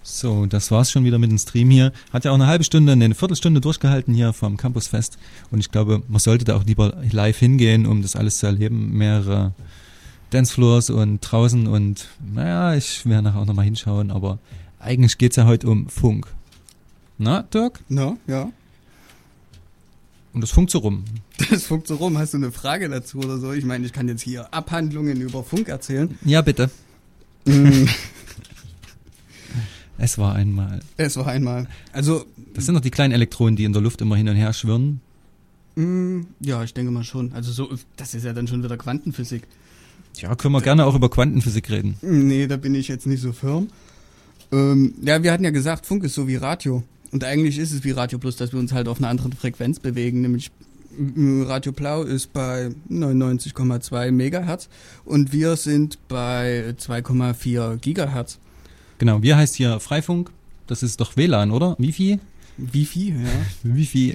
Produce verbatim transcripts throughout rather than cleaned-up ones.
So, das war's schon wieder mit dem Stream hier. Hat ja auch eine halbe Stunde, eine Viertelstunde durchgehalten hier vom Campusfest. Und ich glaube, man sollte da auch lieber live hingehen, um das alles zu erleben. Mehrere Dancefloors und draußen und naja, ich werde nachher auch nochmal hinschauen. Aber eigentlich geht's ja heute um Funk. Na, Dirk? Na, ja. Und das funkt so rum. Das funkt so rum. Hast du eine Frage dazu oder so? Ich meine, ich kann jetzt hier Abhandlungen über Funk erzählen. Ja, bitte. Es war einmal. Es war einmal. Also, das sind doch die kleinen Elektronen, die in der Luft immer hin und her schwirren. Ja, ich denke mal schon. Also so, das ist ja dann schon wieder Quantenphysik. Ja, können wir gerne auch über Quantenphysik reden. Nee, da bin ich jetzt nicht so firm. Ähm, ja, wir hatten ja gesagt, Funk ist so wie Radio. Und eigentlich ist es wie Radio, bloß dass wir uns halt auf einer anderen Frequenz bewegen. Nämlich Radio Blau ist bei neunundneunzig Komma zwei Megahertz und wir sind bei zwei Komma vier Gigahertz. Genau, wir heißt hier Freifunk. Das ist doch W L A N, oder? Wifi? Wifi, ja. Wifi.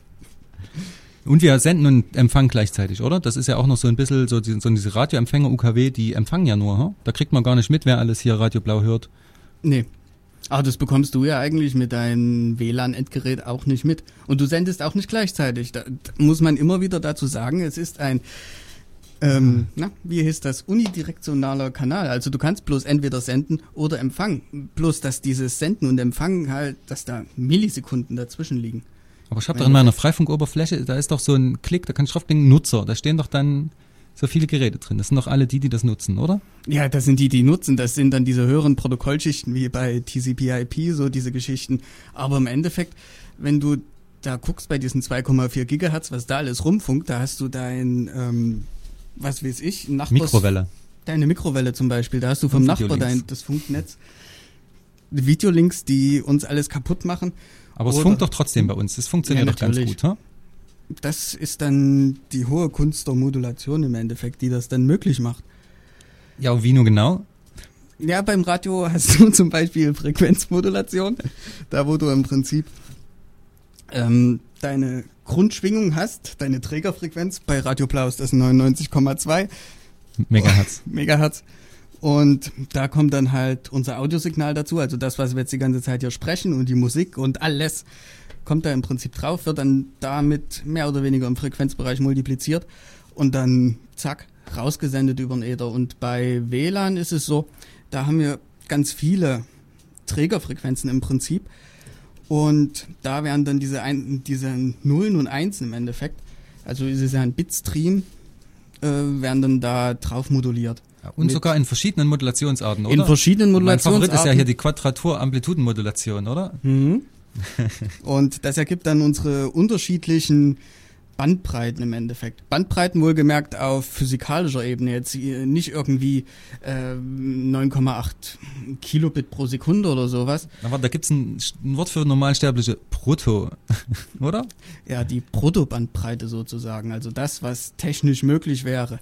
Und wir senden und empfangen gleichzeitig, oder? Das ist ja auch noch so ein bisschen so, die, so diese Radioempfänger U K W, die empfangen ja nur. Hm? Da kriegt man gar nicht mit, wer alles hier Radio Blau hört. Nee. Aber das bekommst du ja eigentlich mit deinem W L A N-Endgerät auch nicht mit. Und du sendest auch nicht gleichzeitig. Da, da muss man immer wieder dazu sagen, es ist ein, ähm, na, wie hieß das, unidirektionaler Kanal. Also du kannst bloß entweder senden oder empfangen. Bloß, dass dieses Senden und Empfangen halt, dass da Millisekunden dazwischen liegen. Aber ich habe doch in meiner Freifunkoberfläche, da ist doch so ein Klick, da kann ich draufklicken, Nutzer. Da stehen doch dann so viele Geräte drin. Das sind doch alle die, die das nutzen, oder? Ja, das sind die, die nutzen. Das sind dann diese höheren Protokollschichten wie bei T C P I P, so diese Geschichten. Aber im Endeffekt, wenn du da guckst bei diesen zwei Komma vier Gigahertz, was da alles rumfunkt, da hast du dein, ähm, was weiß ich, Nachbars... Mikrowelle. Deine Mikrowelle zum Beispiel. Da hast du vom Nachbar dein, das Funknetz. Videolinks, die uns alles kaputt machen. Aber es Oder, funkt doch trotzdem bei uns. Das funktioniert ja, doch ganz gut, ha? Das ist dann die hohe Kunst der Modulation im Endeffekt, die das dann möglich macht. Ja, und wie nur genau? Ja, beim Radio hast du zum Beispiel Frequenzmodulation, da wo du im Prinzip ähm, deine Grundschwingung hast, deine Trägerfrequenz. Bei Radio Blau ist das neunundneunzig Komma zwei Megahertz. Megahertz. Und da kommt dann halt unser Audiosignal dazu, also das, was wir jetzt die ganze Zeit hier sprechen und die Musik und alles kommt da im Prinzip drauf, wird dann damit mehr oder weniger im Frequenzbereich multipliziert und dann zack, rausgesendet über den Äther. Und bei W L A N ist es so, da haben wir ganz viele Trägerfrequenzen im Prinzip und da werden dann diese, ein, diese Nullen und Einsen im Endeffekt, also ist es ja ein Bitstream, äh, werden dann da drauf moduliert. Ja, und sogar in verschiedenen Modulationsarten, oder? In verschiedenen Modulationsarten. Mein Favorit ist ja hier die Quadratur-Amplitudenmodulation, oder? Mhm. Und das ergibt dann unsere unterschiedlichen Bandbreiten im Endeffekt. Bandbreiten wohlgemerkt auf physikalischer Ebene, jetzt nicht irgendwie äh, neun Komma acht Kilobit pro Sekunde oder sowas. Aber da gibt's ein, ein Wort für Normalsterbliche, Proto, oder? Ja, die Protobandbreite sozusagen, also das, was technisch möglich wäre.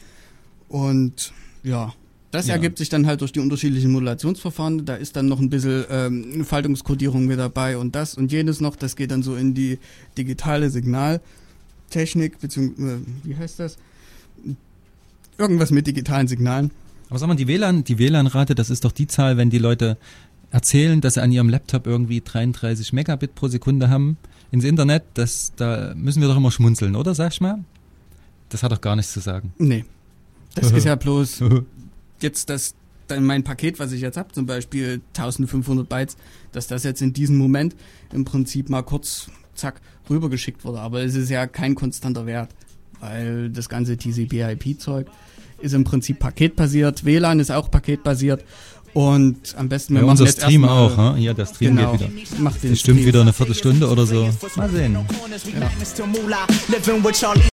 Und ja, das ja. ergibt sich dann halt durch die unterschiedlichen Modulationsverfahren. Da ist dann noch ein bisschen ähm, Faltungskodierung mit dabei und das und jenes noch. Das geht dann so in die digitale Signaltechnik, beziehungsweise, wie heißt das? Irgendwas mit digitalen Signalen. Aber sag mal, die W L A N, die W L A N-Rate, das ist doch die Zahl, wenn die Leute erzählen, dass sie an ihrem Laptop irgendwie dreiunddreißig Megabit pro Sekunde haben ins Internet. Das, da müssen wir doch immer schmunzeln, oder? Sag ich mal? Das hat doch gar nichts zu sagen. Nee. Das ist ja bloß jetzt das, dann mein Paket, was ich jetzt habe, zum Beispiel eintausendfünfhundert Bytes, dass das jetzt in diesem Moment im Prinzip mal kurz, zack, rübergeschickt wurde. Aber es ist ja kein konstanter Wert, weil das ganze T C P I P-Zeug ist im Prinzip paketbasiert, W L A N ist auch paketbasiert und am besten... Wir ja, unser Stream auch, ha? Ja, der Stream genau, geht wieder. Macht den Bestimmt Stream. wieder eine Viertelstunde oder so. Mal sehen. Ja.